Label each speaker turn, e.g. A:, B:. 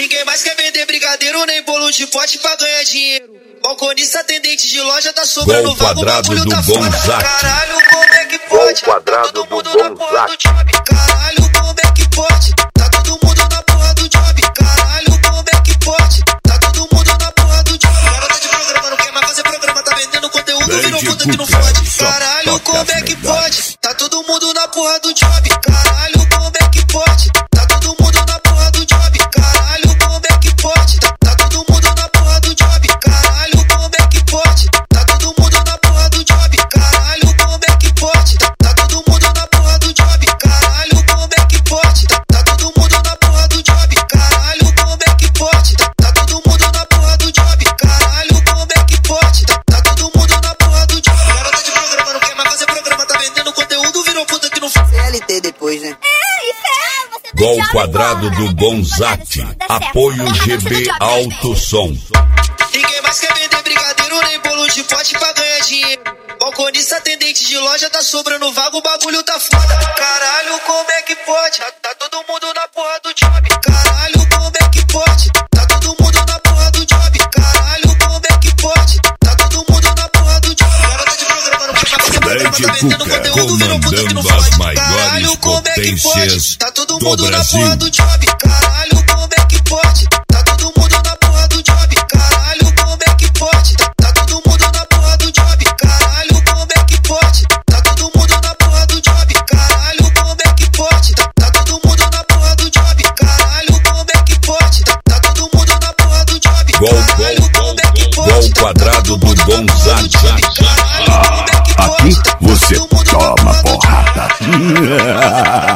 A: Ninguém mais quer vender brigadeiro nem bolo de pote pra ganhar dinheiro. Balconista, atendente de loja, tá sobrando vago, o bagulho tá foda. Caralho, como é que pode? Tá todo mundo na porra do job. Caralho, como é que pode? Tá todo mundo na porra do job. Caralho, como é que pode? Tá todo mundo na porra do job. Garota de programa, não quer mais fazer programa, tá vendendo conteúdo, virou puta que não fode. Caralho, como é que pode? Tá todo mundo na porra do job. Caralho, como é que pode? Tá todo mundo na porra do job. Caralho, como é que pode? Tá todo mundo na porra do job. Caralho, como é que pode? Tá todo mundo na porra do job. Caralho, como é que pode? Tá todo mundo na porra do job. Caralho, como é que pode? Tá todo mundo na porra do job. Caralho, como é que pode? Tá todo mundo na porra do job. Caralho, como é que pode? Tá todo mundo na porra do job. Garota de programa, não quer mais fazer programa, tá vendendo conteúdo, virou puta que não faz.
B: CLT depois, né?
C: Gol quadrado do Gonzatti. Apoio GB Alto Som.
A: Ninguém mais quer vender brigadeiro nem bolo de pote pra ganhar dinheiro. Balconista, atendente de loja, tá sobrando vago, o bagulho tá foda. Caralho, como é que pode? Tá todo mundo na porra do job. Caralho, como é que pode? Tá todo mundo na porra do job. Caralho, como é que pode? Tá todo mundo na porra do job. Garota de programa, não quer mais fazer programa, tá vendendo conteúdo, virou puta que não fode. Caralho, como é que pode? Tá todo mundo na porra do job. Caralho, como é que pode? Tá todo mundo na porra do job. Caralho, como é que pode? Tá todo mundo na porra do job. Caralho, como é que pode? Tá todo mundo na porra do job. Caralho, como é que pode? Tá todo mundo na porra do job. Caralho, como é que pode? Tá todo mundo na porra do job. Caralho, como é que pode?
C: Gol quadrado do Gonzatti.
D: Aqui você toma porrada.